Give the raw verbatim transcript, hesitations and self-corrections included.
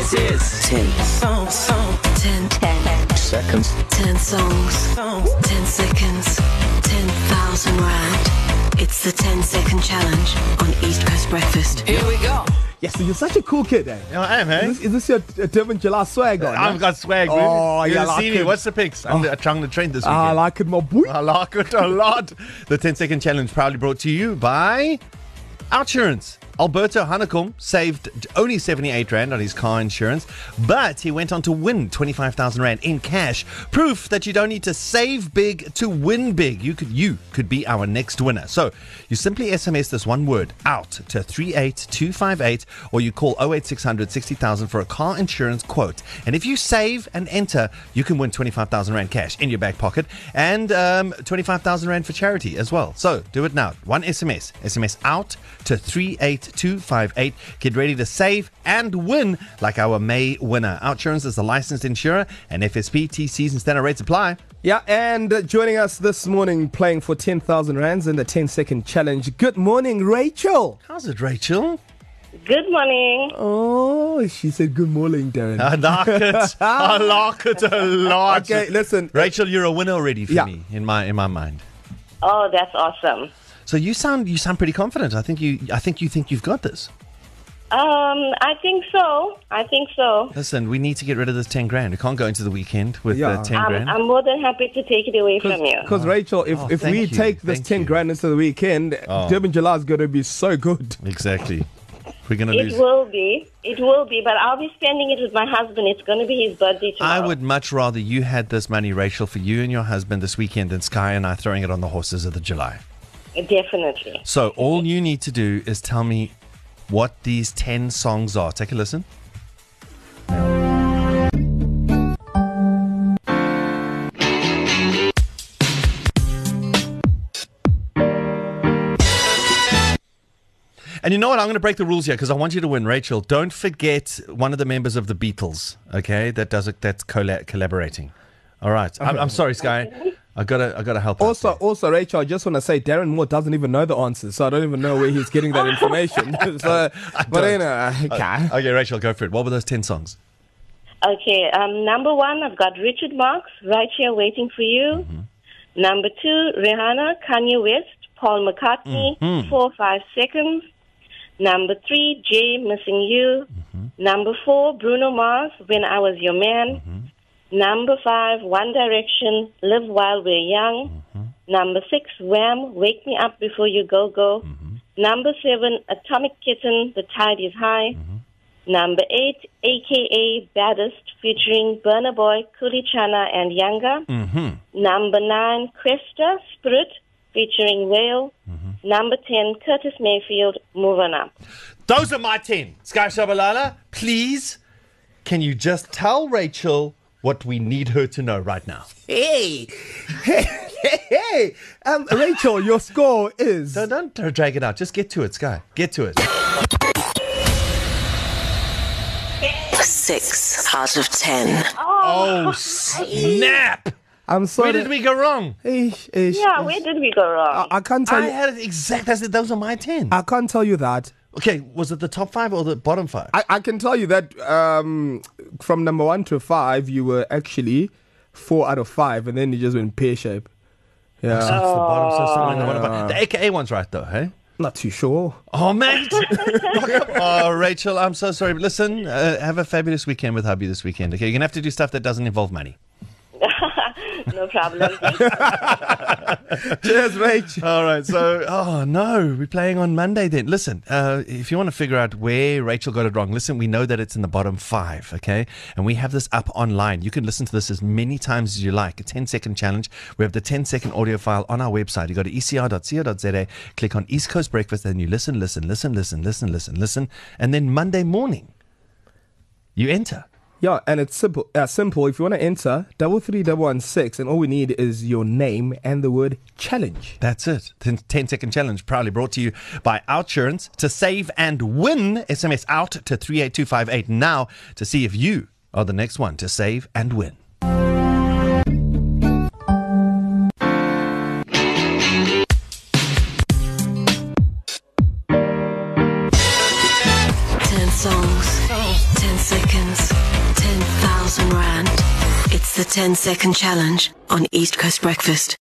This is ten songs. Song. ten, ten seconds. ten songs. Song. ten seconds. ten thousand rand. It's the ten second challenge on East Coast Breakfast. Here we go. Yes, so you're such a cool kid, eh? Yeah, I am, eh? Is this, is this your uh, Durban July swag on? I've eh? got swag, Oh, man. You yeah, didn't like see me. it. What's the pics? I'm oh. trying to train this weekend. I like it, my boy. I like it a lot. The ten second challenge proudly brought to you by Outsurance. Alberto Hanekom saved only seventy-eight rand on his car insurance, but he went on to win twenty-five thousand rand in cash. Proof that you don't need to save big to win big. You could you could be our next winner. So you simply S M S this one word out to three eight two five eight, or you call oh eight six hundred sixty thousand for a car insurance quote. And if you save and enter, you can win twenty-five thousand rand cash in your back pocket and um, twenty-five thousand rand for charity as well. So do it now. One S M S. S M S out to three eight two five eight. Get ready to save and win like our May winner. Outsurance is a licensed insurer and F S P, T Cs and standard rates apply. Yeah, and uh, joining us this morning playing for ten thousand rands in the ten second challenge. Good morning, Rachel. How's it, Rachel? Good morning. Oh, she said good morning, Darren. I like it. I like it a lot. Okay, listen. Rachel, you're a winner already for Yeah. me in my in my mind. Oh, that's awesome. So you sound you sound pretty confident. I think you I think you think you've got this. Um, I think so. I think so. Listen, we need to get rid of this ten grand. We can't go into the weekend with Yeah. uh, ten I'm, grand. I'm more than happy to take it away from you. Because, Rachel, if, Oh, if thank we you. take this Thank ten you. grand into the weekend, Oh. Durban July is going to be so good. Exactly. We're gonna It lose. will be. It will be. But I'll be spending it with my husband. It's going to be his birthday I tomorrow. would much rather you had this money, Rachel, for you and your husband this weekend than Sky and I throwing it on the horses of the July. Definitely. So all you need to do is tell me what these ten songs are. Take a listen. And you know what? I'm going to break the rules here because I want you to win, Rachel. Don't forget one of the members of the Beatles, okay? That does it. That's colla- collaborating. All right. I'm, I'm sorry, Sky. I gotta, I gotta help. out Also, there. also, Rachel, I just want to say Darren Moore doesn't even know the answers, so I don't even know where he's getting that information. so, but you know, okay. Okay, Rachel, go for it. What were those ten songs? Okay. Um, number one, I've got Richard Marx, Right Here Waiting for You. Mm-hmm. Number two, Rihanna, Kanye West, Paul McCartney, Mm-hmm. Four, Five Seconds. Number three, Jay, Missing You. Mm-hmm. Number four, Bruno Mars, When I Was Your Man. Mm-hmm. Number five, One Direction, Live While We're Young. Mm-hmm. Number six, Wham, Wake Me Up Before You Go Go. Mm-hmm. Number seven, Atomic Kitten, The Tide Is High. Mm-hmm. Number eight, A K A Baddest, featuring Burna Boy, Kuli Chana, and Yanga. Mm-hmm. Number nine, Cresta, Spirit, featuring Whale. Mm-hmm. Number ten, Curtis Mayfield, Move On Up. Those are my ten. Sky Shabalala, please, can you just tell Rachel what we need her to know right now? Hey, hey, hey, hey. Um, Rachel, your score is. Don't, don't, don't drag it out. Just get to it, Sky. Get to it. Six out of ten. Oh, snap. I'm sorry. Where did we go wrong? Ish, ish, Yeah, ish. where did we go wrong? I, I can't tell I you. had it exact. That's it. Those are my ten. I can't tell you that. Okay, was it the top five or the bottom five? I, I can tell you that um, from number one to five, you were actually four out of five, and then you just went pear shape. Yeah, So it's the bottom, so somewhere in the bottom five. The A K A one's right though, hey? not too sure. Oh, mate. Oh, Rachel, I'm so sorry. But listen, uh, have a fabulous weekend with hubby this weekend, okay? You're going to have to do stuff that doesn't involve money. No problem. Cheers, Rach. All right, so, oh, no, we're playing on Monday then. Listen, uh, if you want to figure out where Rachel got it wrong, listen, we know that it's in the bottom five, okay? And we have this up online. You can listen to this as many times as you like. A ten-second challenge. We have the ten-second audio file on our website. You go to e c r dot co dot z a, click on East Coast Breakfast, and you listen, listen, listen, listen, listen, listen, listen. And then Monday morning, you enter. Yeah, and it's simple. Uh, simple. If you want to enter, double three double one six, and all we need is your name and the word challenge. That's it. ten-second challenge proudly brought to you by Outsurance. To save and win, S M S out to three eight two five eight now to see if you are the next one to save and win. Ten songs, ten seconds, Rand. It's the ten second challenge on East Coast Breakfast.